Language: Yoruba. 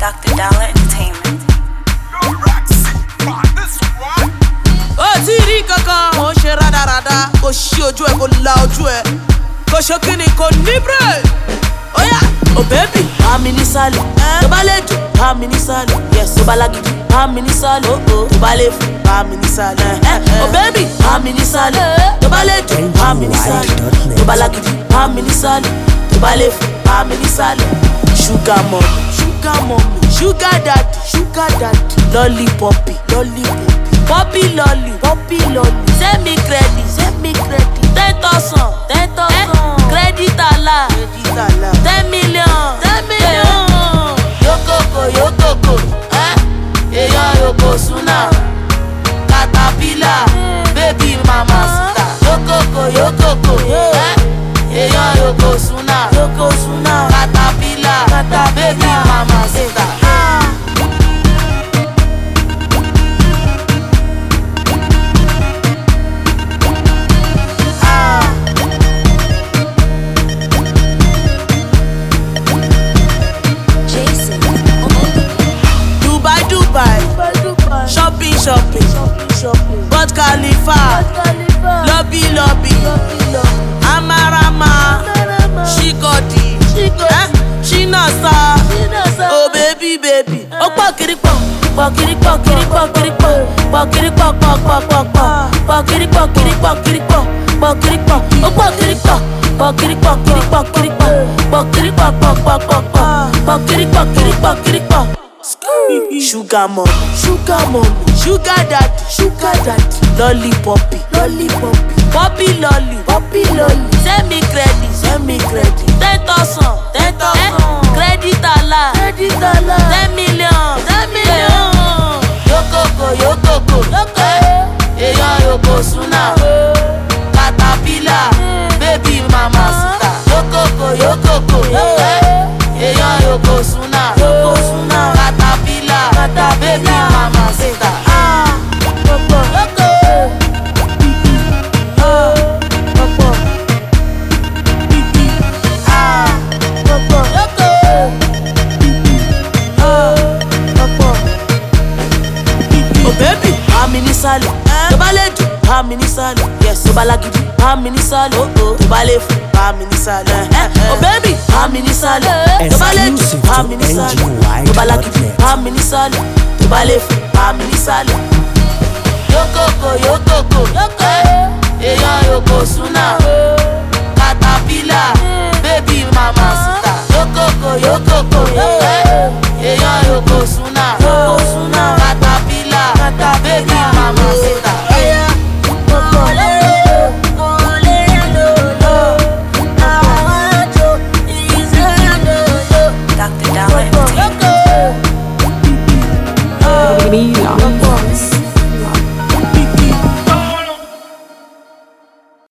Dr. Dollar Entertainment. Ó ti rí kankan, mo ṣe rádaràda, kò ṣí ojú ẹ, kò la ojú ẹ, kò ṣe kíni, kò ní break. Oya, oh baby, bá mi ní sálẹ̀, tó bá lè jù, bá mi ní sálẹ̀, yes, tó bá lágídí, bá mi ní sálẹ̀, tó bá lè fún, bá mi ní sálẹ̀, oh baby, bá mi ní sálẹ̀, tó bá lè jù, bá mi ní sálẹ̀, tó bá lágídí, bá mi ní sálẹ̀, tó bá lè fún, bá mi ní sálẹ̀. Sugar mommy, sugar mommy, sugar daddy, lollipoppy, poppy lolly, send me credit, 10,000, credit ala, 10 million, yokoko, eyan yokosuna, caterpillar, baby mama sita, yokoko, eyan yokosuna, caterpillar, baby mama sita. Shopping, but Khalifa, lobby, Amarama, Shikodi, Shinasa, oh baby, oh pokirikpo, Sugar mommy, sugar daddy, lollipoppy, poppy lolly, send me credit, 10,000, credit ala, 10 million, yokoko, eyan yokosuna, caterpillar, baby mama sita, yokoko, eyan yokosuna, caterpillar, baby mama sita. Oh baby, bá mi ní sálẹ̀, tó bá lè jù, bá mi ní sálẹ̀, yes, tó bá lágídí, bá mi ní sálẹ̀, tó bá lè fún, bá mi ní sálẹ̀, oh baby, bá mi ní sálẹ̀, tó bá lè jù, bá mi ní sálẹ̀, tó bá lágídí, bá mi ní sálẹ̀, tó bá lè fún, bá mi ní sálẹ̀. Yokoko, eyan yokosuna, caterpillar, baby mama sita, yokoko, eyan yokosuna, caterpillar, baby mama sita. Dr. Dollar Entertainment. Milan.